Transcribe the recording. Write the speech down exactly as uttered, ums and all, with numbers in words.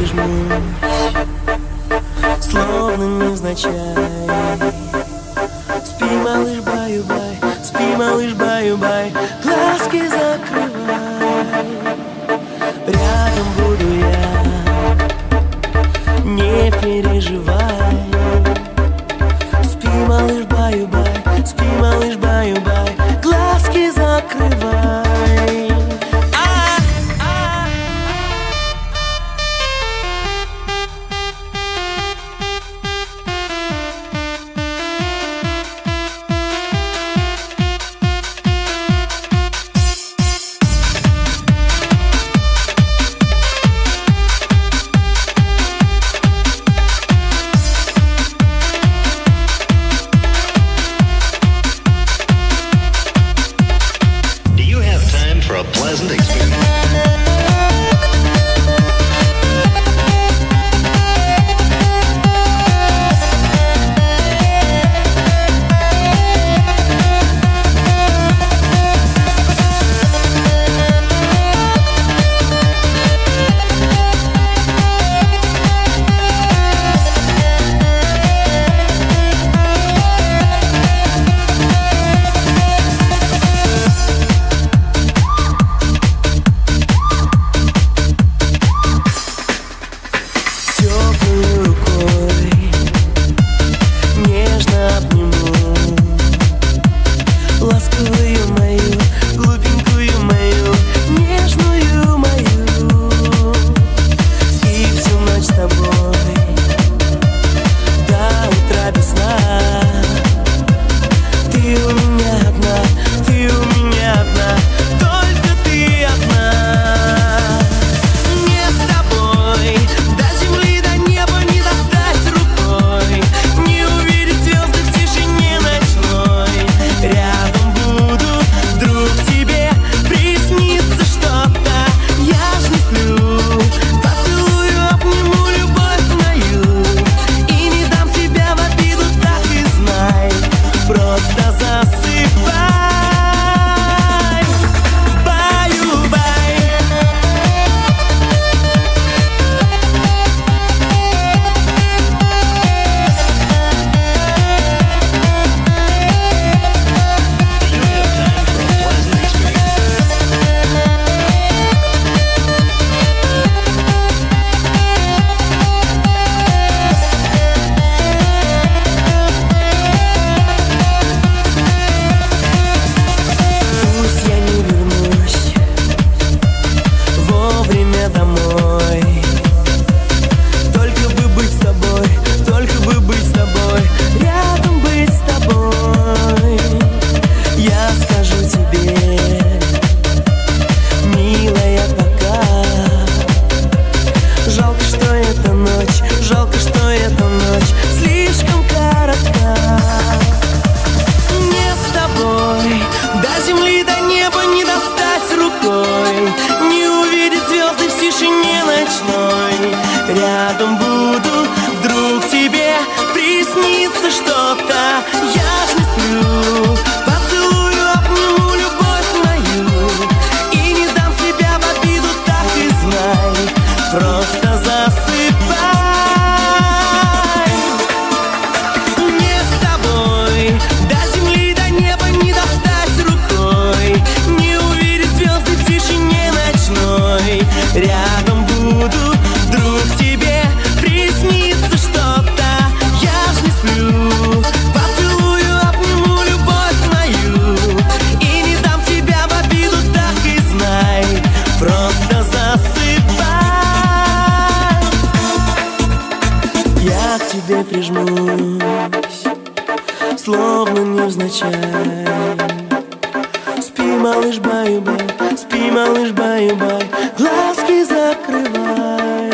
прижмусь, словно невзначай. Спи, малыш, баю-бай, спи, малыш, баю-бай, глазки закрывай. Рядом буду я, не переживай. Спи, малыш, баю-бай, спи, малыш, баю-бай, глазки закрывай. Рядом буду, вдруг тебе приснится что-то. Я ж не сплю, поцелую, обниму любовь мою и не дам себя в обиду, так и знай. Просто засыпай. Не с тобой до земли, до неба не достать рукой, не увидеть звезды в тишине ночной. Рядом буду, вдруг тебе приснится что-то. Я ж не сплю, поцелую, обниму любовь мою и не дам тебя в обиду, так и знай. Просто засыпай. Я к тебе прижмусь, словно невзначай. Спи, малыш, баю-бай, спи, малыш, баю-бай, глазки закрывай.